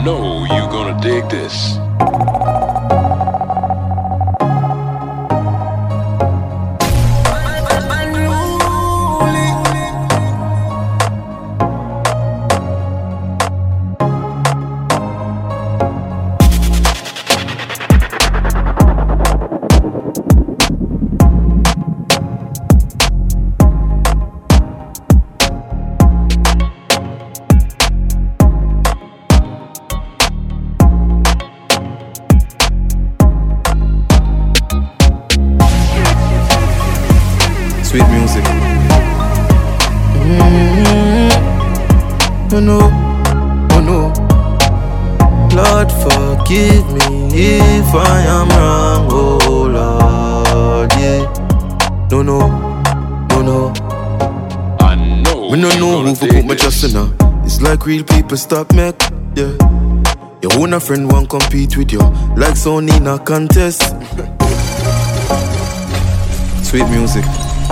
know you're gonna dig this. Sweet music. Oh no, oh no. Lord forgive me if I am wrong, oh Lord, yeah. No, no, no, no. I know. Me no know who for put my trust in her. It's like real people stop me, yeah. Your own a friend won't compete with you, like Sony in a contest. Sweet music.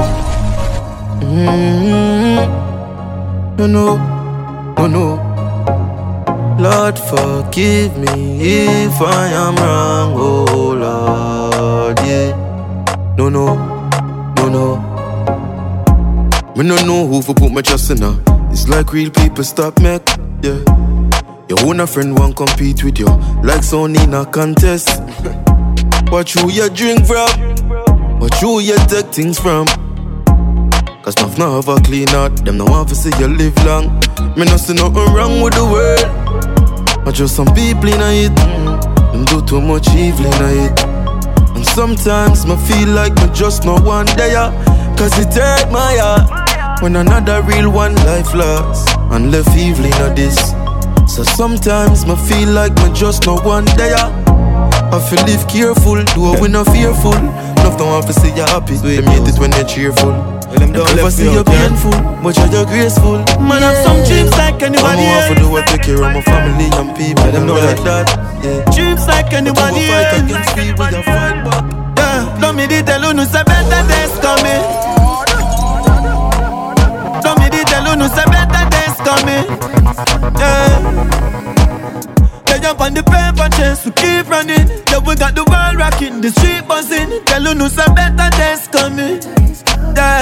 No, no, no, no. Lord forgive me if I am wrong, oh Lord, yeah. No, no, no, no. Me no know who for put my trust in her. It's like real people stop me, yeah. Your own a friend won't compete with you, like Sony in a contest. What you drink from? What you take things from? Cause enough now have a clean heart. Them no want to see you live long. Me no see nothing wrong with the world. But just some people in it, them do too much evil in it. And sometimes me feel like me just no one there. Cause it hurt my heart when another real one life lost and left evil in this. So sometimes me feel like me just no one there. I feel live careful, though we not fearful. Enough don't want to see you happy. They meet it when they're cheerful. Them never see you painful, but you're graceful. Man, have some dreams like anybody else. I'm to do what take care of my family and people. Them know like that, yeah. Dreams like anybody else. Fight against people, you fight back. Yeah, don't me dey tell you no say better days coming. Don't me dey tell you no say better days coming. Yeah. They jump on the paper chase, we keep running. Yeah, we got the world rocking, the street buzzing. Tell you no say better days coming. Yeah.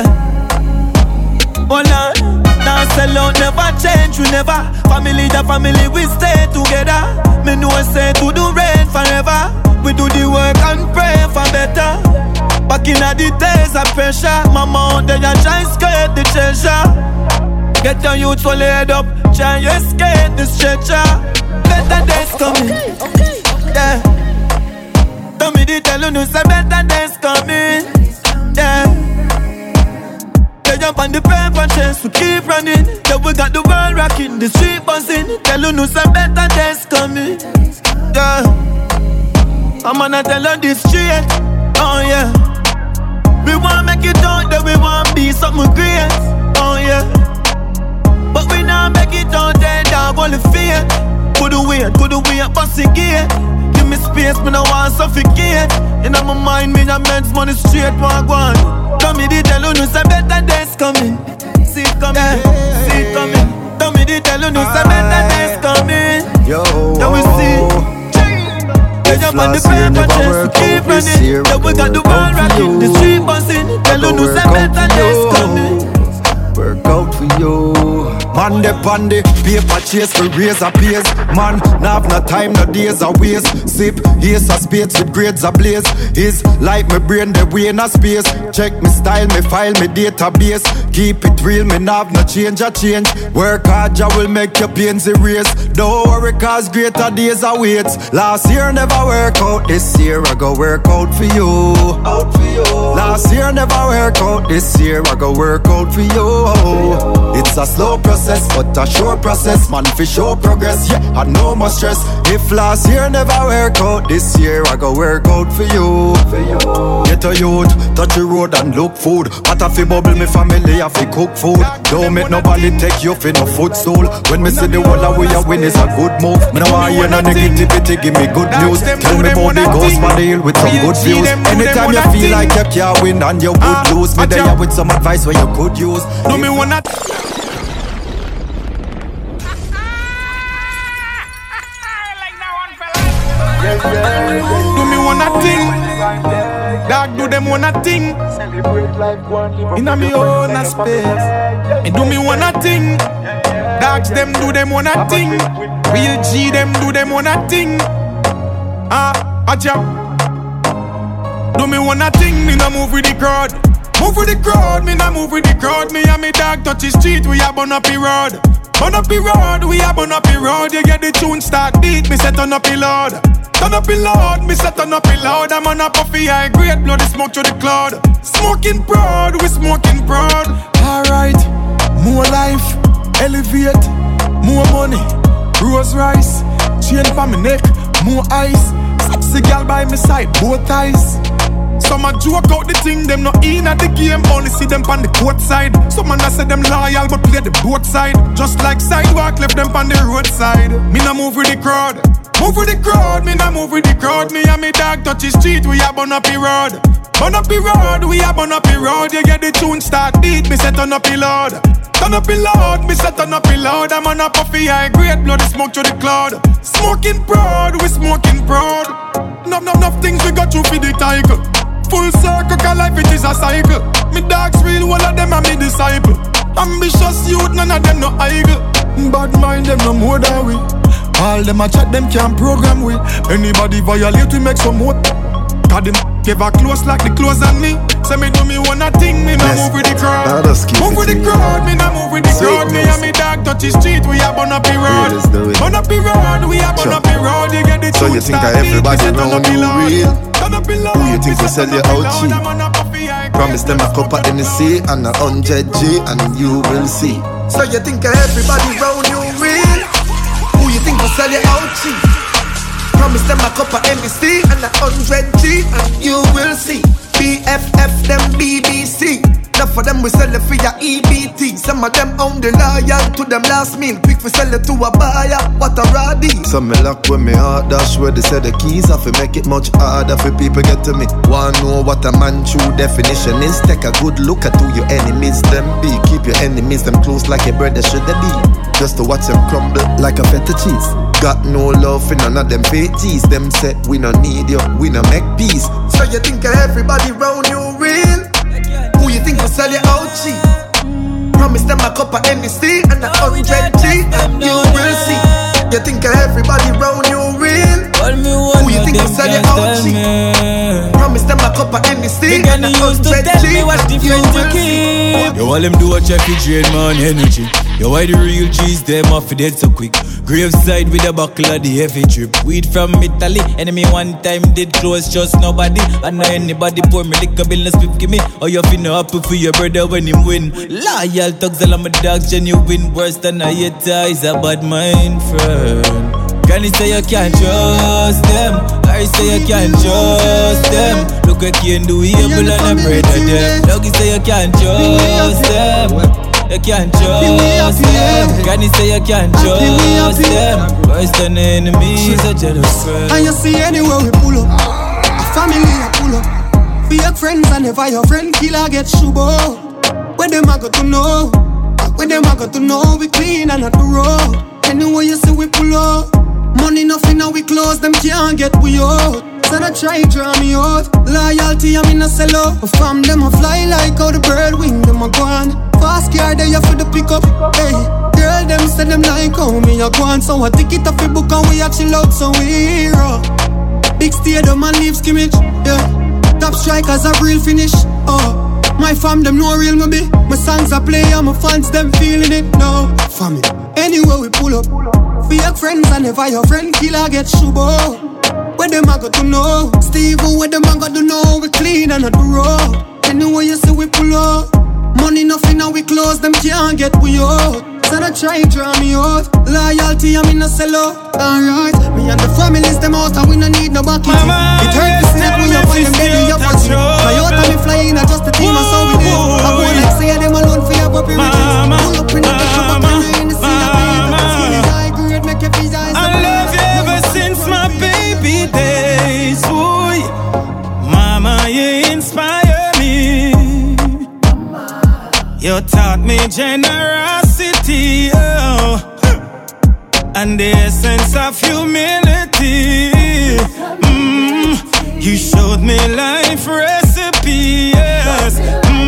Oh Lord, now sell out, never change, we never. Family the family, we stay together. Me know say to the rain forever. We do the work and pray for better. Back in the days of pressure, mama out there try skate the treasure. Get your youth full head up, try you escape the stretcher. Better days coming, yeah. Tell me the tell you no say better days coming, yeah. They jump on the paper chase, we keep running. Yeah, we got the world rocking, the street buzzing. Tell you no say better days coming, yeah. I'm gonna tell you this straight, oh yeah. We wanna make it out, that we wanna be something great, oh yeah. But we not make it out, there dog, all the fear. Could the way, bust the gate. Give me space, me no want suffocate. In my mind, me a men's money straight, walk one. Tell me the tell you no say better days coming. See it coming, yeah. See it coming. Tell me the tell you no say better days coming. Yo, yeah, we see. They jump on the paper chase, keep running. Yeah, we got the world rocking, the street buzzing. Tell you no say better days coming. Work out for you. Man, the pandy, paper chase for razor pays. Man, now have no time, no days a waste. Sip, ace of spades with grades ablaze. Is like my brain, the way in a space. Check me style, me file, me database. Keep it real, me now have no change a change. Work hard, I will make your pains erase. Don't worry, cause greater days await. Last year never work out, this year I go work out for you. Out for you. Last year never work out, this year I go work out for you. It's a slow process, but a sure process. Man, for sure progress, yeah, I no more stress. If last year never work out, this year I go work out for you. Get a youth, touch the road and look food. What if you bubble me family, if you cook food. Don't make nobody take you for no footstool. When me see the whole of we a win is a good move. Me no want hear no negativity, give me good news. Tell me about the ghost for the hill with some good views. Anytime you feel like you can't win and you would lose, me there with some advice where you could use. No me wanna. Do me one a thing. Dog do them one a thing. Inna me own a space. And do me one a thing. Dogs them do them one a thing. Real G them do them one a thing. Acha. Do me one a thing, me no move with the crowd. Move with the crowd, me no move with the crowd. Me and me dog touch the street, we a burn up the road. Burn up the road, we a burn up the road. You get the tune start beat, me say turn up the loud. Turn up the loud, me say turn up the loud. I'm on a puffy high grade, blow the smoke through the cloud. Smoking proud, we smoking proud. Alright, more life, elevate, more money, Rose Rice, chain for me neck, more ice. Sexy girl by my side, both eyes. Some a joke out the thing, them not in at the game, only see them on the court side. Some man a say them loyal, but play the both side. Just like sidewalk, left them on the roadside. Me no move with the crowd. Move with the crowd, me no move with the crowd. Me and me dog touch the street, we a burn up the road. Burn up the road, we a burn up the road. You get the tune start beat, me say turn up the loud. Turn up the loud, me say turn up the loud. I'm on a puffy high grade, blow the smoke through the cloud. Smoking proud, we smoking proud. Enough things we got through for the title. Full circle, cause life it is a cycle. Me dogs real, all of them are me disciple. Ambitious youth, none of them no idle. Bad mind them no more than we. All them a chat, them can't program we. Anybody violate, we make some more. Cause them ever close like the clothes on me. Say me do me one a thing, me no move with the crowd. Move with the crowd, me no move with the crowd. Me and me dog touch the street, we a burn up the road. Burn up the road, we a burn up the road. You get the so you think everybody around you real? Who you think will sell you out cheap? Promise them a cup of NC and a 100G and you will see. So you think everybody around you real? Who you think will sell you out cheap? Promise them a cup of NC and a 100G and you will see. BFF them BBC. Enough for them we sell it for your EBT. Some of them only loyal to them last meal. Quick we sell it to a buyer. What a roddy. Some me lock with me heart dash where they say the keys off. It make it much harder for people get to me. Wanna know what a man true definition is? Take a good look at who your enemies them be. Keep your enemies them close like a brother should they be. Just to watch them crumble like a feta cheese. Got no love for none of them fake G's. Them said we no need you, we no make peace. So you think everybody round you real? Who you think will sell you out cheap? Promise them a cup of NC and a 100G and you will see. You think everybody round you real? Who you think will sell you out cheap? Promise them a cup of NC and a 100G and you will see. Yo, all them do a check it drain man energy. Yo, why the real G's them off dead so quick? Graveside with a buckle of the heavy drip. Weed from Italy. Enemy one time did close, just nobody. And now anybody pour me liquor bill no spip give me. Or you feel no happy for your brother when him win. Loyal thugs all of my dogs genuine. Worse than a hater is a bad mind friend. Can you say you can't trust them? I say you can't trust them. Look what you can do evil and I'm afraid of them. Doggy say you can't trust them. You can't trust them. Can you say you can't trust them? Worse than enemies, a jealous friend. And you see anywhere we pull up, a family a pull up. Fake friends and never your friend killer get shubo. Where them a got to know? Where them a got to know? We clean and not the road. Anywhere you see we pull up. Money nothing now we close, them can't get we out. So they try draw me out. Loyalty I'm in a sell out. From them a fly like how the bird wing them a go on. Fast car there you for the pickup. Hey, girl them say them like how me a go on. So I take it off the book and we a chill out so we hero. Big stadium and leave skimmage. Yeah, top strikers a real finish. Oh, my fam them no real me be. My songs I play and my fans them feeling it. No, family. Anywhere we pull up. Fake friends and never your friend killer get shubo. Where them a got to know? Steve, where them a got to know? We clean and not the road. Anywhere you see we pull up. Money nothing now we close, them can't get we out. So they try draw me out. Loyalty I'm in a sell out. Alright, me and the families them out and we no need no bucket. It hurt to snap when you find them dead up for you. My out and me flying at just the team and so we did. I go like say them alone for your puppy riches. Pull up in the shop and you in the sea. I love you ever since my baby days. Boy, mama, you inspire me. You taught me generosity, oh, and the essence of humility. You showed me life recipe, yes.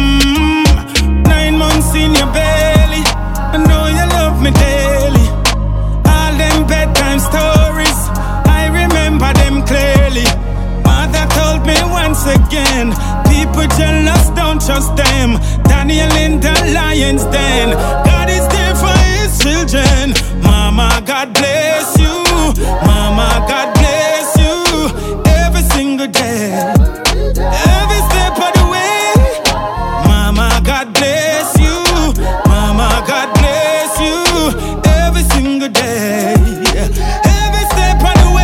9 months in your belly, I know you love me daily. All them bedtime stories, I remember them clearly. Mother told me once again, people jealous, don't trust them. Daniel in the lion's den, God is there for his children. Mama, God bless you. Mama, God bless you. Every single day, every step of the way. Mama, God bless you. Mama, God bless you. Every single day, every step of the way.